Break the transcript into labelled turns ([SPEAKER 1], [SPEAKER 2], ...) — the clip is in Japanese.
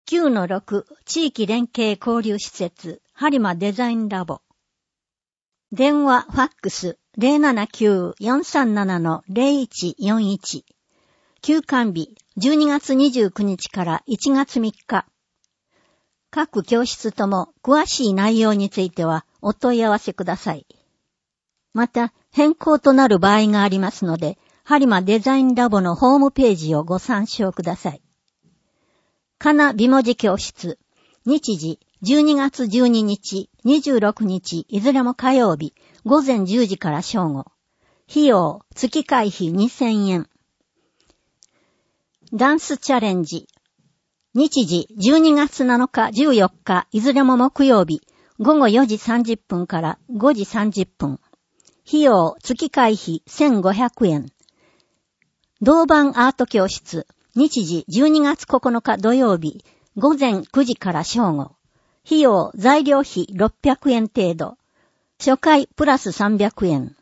[SPEAKER 1] 9-6 地域連携交流施設播磨デザインラボ。電話ファックス 079-437-0141。休館日12月29日から1月3日。各教室とも詳しい内容についてはお問い合わせください。また変更となる場合がありますので、播磨デザインラボのホームページをご参照ください。かな美文字教室、日時12月12日、26日、いずれも火曜日、午前10時から正午。費用、月会費2000円。ダンスチャレンジ、日時12月7日、14日、いずれも木曜日、午後4時30分から5時30分。費用、月会費1500円。銅板アート教室、日時12月9日土曜日、午前9時から正午。費用、材料費600円程度。初回プラス300円。